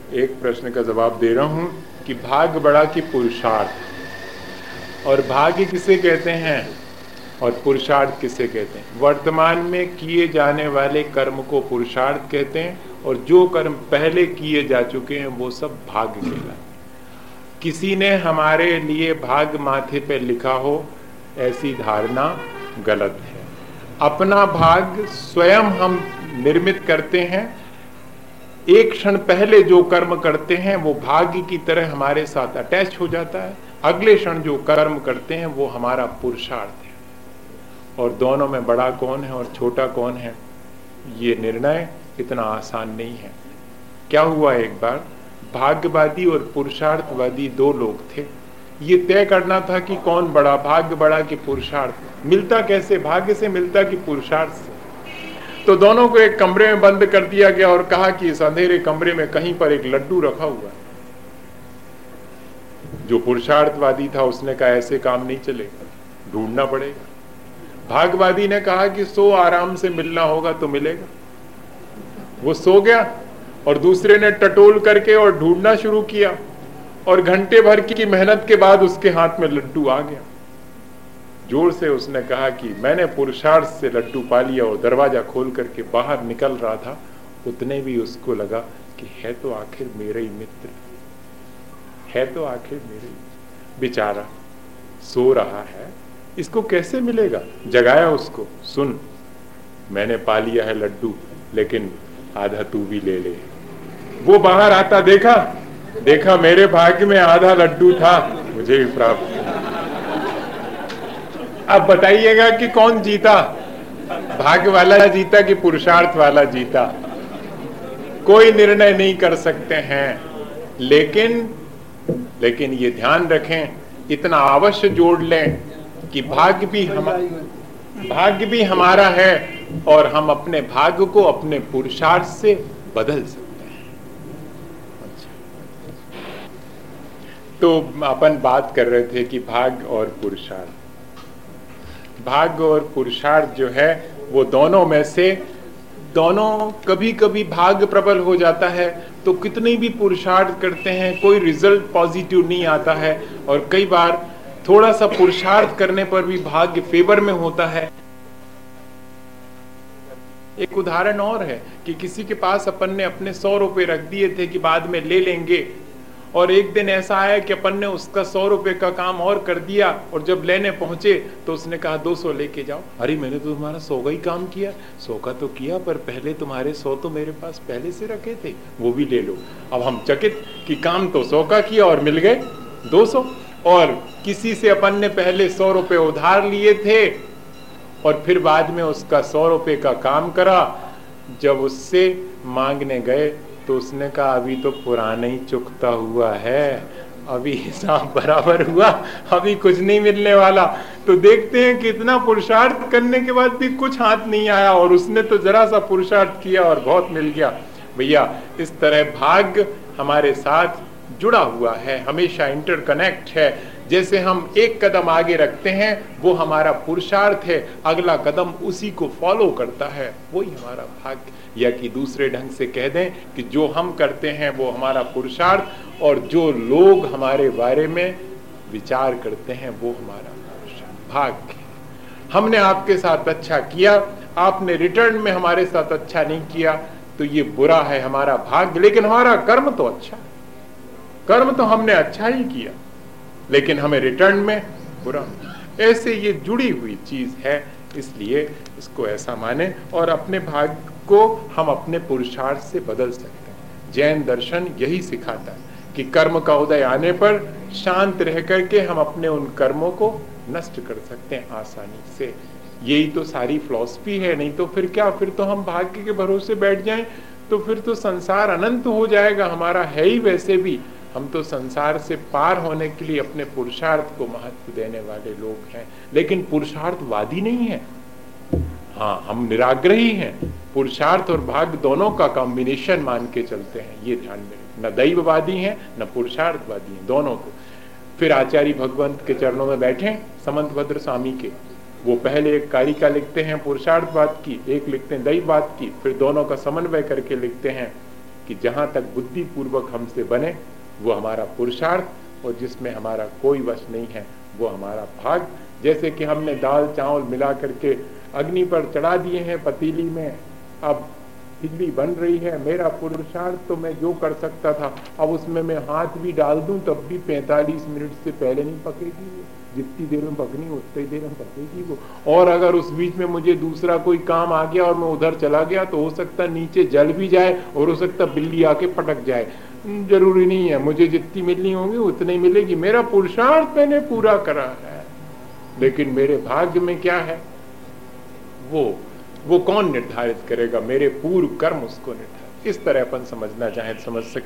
एक प्रश्न का जवाब दे रहा हूं कि भाग्य बड़ा कि पुरुषार्थ, और भाग्य किसे कहते हैं और पुरुषार्थ किसे कहते हैं। वर्तमान में किए जाने वाले कर्म को पुरुषार्थ कहते हैं, और जो कर्म पहले किए जा चुके हैं वो सब भाग्य कहलाते हैं। किसी ने हमारे लिए भाग्य माथे पे लिखा हो, ऐसी धारणा गलत है। अपना भाग्य स्वयं हम निर्मित करते हैं। एक क्षण पहले जो कर्म करते हैं वो भाग्य की तरह हमारे साथ अटैच हो जाता है, अगले क्षण जो कर्म करते हैं वो हमारा पुरुषार्थ है। और दोनों में बड़ा कौन है और छोटा कौन है, ये निर्णय इतना आसान नहीं है। क्या हुआ, एक बार भाग्यवादी और पुरुषार्थवादी दो लोग थे। ये तय करना था कि कौन बड़ा, भाग्य बड़ा कि पुरुषार्थ। मिलता कैसे, भाग्य से मिलता कि पुरुषार्थ से। तो दोनों को एक कमरे में बंद कर दिया गया और कहा कि इस अंधेरे कमरे में कहीं पर एक लड्डू रखा हुआ है। जो पुरुषार्थवादी था उसने कहा ऐसे काम नहीं चलेगा, ढूंढना पड़ेगा। भाग्यवादी ने कहा कि सो आराम से मिलना होगा तो मिलेगा। वो सो गया और दूसरे ने टटोल करके और ढूंढना शुरू किया, और घंटे भर की मेहनत के बाद उसके हाथ में लड्डू आ गया। जोर से उसने कहा कि मैंने पुरुषार्थ से लड्डू पा लिया, और दरवाजा खोल करके बाहर निकल रहा था, उतने भी उसको लगा कि है तो आखिर मेरे ही मित्र, है तो आखिर मेरे। बेचारा सो रहा है, इसको कैसे मिलेगा। जगाया उसको, सुन मैंने पा लिया है लड्डू, लेकिन आधा तू भी ले ले। वो बाहर आता, देखा मेरे भाग्य में आधा लड्डू था, मुझे भी प्राप्त। अब बताइएगा कि कौन जीता, भाग्य वाला जीता कि पुरुषार्थ वाला जीता। कोई निर्णय नहीं कर सकते हैं, लेकिन ये ध्यान रखें, इतना अवश्य जोड़ लें कि भाग्य भी हमारा है, और हम अपने भाग्य को अपने पुरुषार्थ से बदल सकते हैं। तो अपन बात कर रहे थे कि भाग्य और पुरुषार्थ, भाग्य और पुरुषार्थ जो है वो दोनों में से, दोनों कभी कभी भाग्य प्रबल हो जाता है तो कितने भी पुरुषार्थ करते हैं कोई रिजल्ट पॉजिटिव नहीं आता है, और कई बार थोड़ा सा पुरुषार्थ करने पर भी भाग्य फेवर में होता है। एक उदाहरण और है कि किसी के पास अपन ने अपने 100 रुपए रख दिए थे कि बाद में ले लेंगे, और एक दिन ऐसा आया कि अपन ने उसका 100 रुपए का काम और कर दिया, और जब लेने पहुंचे तो उसने कहा 200 लेके जाओ। अरे मैंने तो तुम्हारा 100 का ही काम किया, 100 का तो किया, पर पहले तुम्हारे 100 तो मेरे पास पहले से रखे थे, वो भी ले लो। अब हम चकित कि काम तो 100 का किया और मिल गए 200। और किसी से अपन ने पहले 100 रुपए उधार लिए थे और फिर बाद में उसका 100 रुपए का काम करा। जब उससे मांगने गए तो उसने कहा अभी तो पुराना ही चुकता हुआ है, अभी हिसाब बराबर हुआ, अभी कुछ नहीं मिलने वाला। तो देखते हैं कि इतना पुरुषार्थ करने के बाद भी कुछ हाथ नहीं आया, और उसने तो जरा सा पुरुषार्थ किया और बहुत मिल गया। भैया इस तरह भाग्य हमारे साथ जुड़ा हुआ है, हमेशा इंटरकनेक्ट है। जैसे हम एक कदम आगे रखते हैं वो हमारा पुरुषार्थ है, अगला कदम उसी को फॉलो करता है, वही हमारा भाग्य। या कि दूसरे ढंग से कह दें कि जो हम करते हैं वो हमारा पुरुषार्थ, और जो लोग हमारे बारे में विचार करते हैं वो हमारा भाग्य। हमने आपके साथ अच्छा किया, आपने रिटर्न में हमारे साथ अच्छा नहीं किया, तो ये बुरा है हमारा भाग्य। लेकिन हमारा कर्म तो अच्छा, कर्म तो हमने अच्छा ही किया, लेकिन हमें रिटर्न में बुरा। ऐसे ये जुड़ी हुई चीज है, इसलिए इसको ऐसा माने और अपने भाग्य को हम अपने पुरुषार्थ से बदल सकते हैं। जैन दर्शन यही सिखाता है कि कर्म का उदय आने पर शांत रह करके हम अपने उन कर्मों को नष्ट कर सकते हैं आसानी से। यही तो सारी फिलॉसफी है। नहीं तो फिर क्या, फिर तो हम भाग्य के भरोसे बैठ जाएं तो फिर तो संसार अनंत हो जाएगा, हमारा है ही वैसे भी। हम तो संसार से पार होने के लिए अपने पुरुषार्थ को महत्व देने वाले लोग हैं, लेकिन पुरुषार्थवादी नहीं है। हाँ, हम निराग्रही हैं, पुरुषार्थ और भाग्य दोनों का कॉम्बिनेशन मान के चलते हैं, ये ध्यान में। न दैववादी हैं न पुरुषार्थवादी हैं, दोनों को। फिर आचार्य भगवंत के चरणों में बैठे समंतभद्र स्वामी के, वो पहले एक कारिका लिखते हैं पुरुषार्थवाद की, एक लिखते हैं दैववाद की, फिर दोनों का समन्वय करके लिखते हैं कि जहां तक बुद्धि पूर्वक हमसे बने वो हमारा पुरुषार्थ, और जिसमें हमारा कोई वश नहीं है वो हमारा भाग। जैसे कि हमने दाल चावल मिला करके अग्नि पर चढ़ा दिए हैं पतीली में, अब खिचड़ी बन रही है, मेरा पुरुषार्थ तो मैं जो कर सकता था, अब उसमें मैं हाथ भी डाल दूं तब भी 45 मिनट से पहले नहीं पकेगी वो, जितनी देर में पकनी उतनी देर में पकेगी वो। और अगर उस बीच में मुझे दूसरा कोई काम आ गया और मैं उधर चला गया तो हो सकता नीचे जल भी जाए और हो सकता बिल्ली आके पटक जाए। जरूरी नहीं है, मुझे जितनी मिलनी होगी उतनी मिलेगी, मेरा पुरुषार्थ मैंने पूरा करा है। लेकिन मेरे भाग्य में क्या है वो कौन निर्धारित करेगा? मेरे पूर्व कर्म उसको निर्धारित। इस तरह अपन समझना चाहें समझ सकते।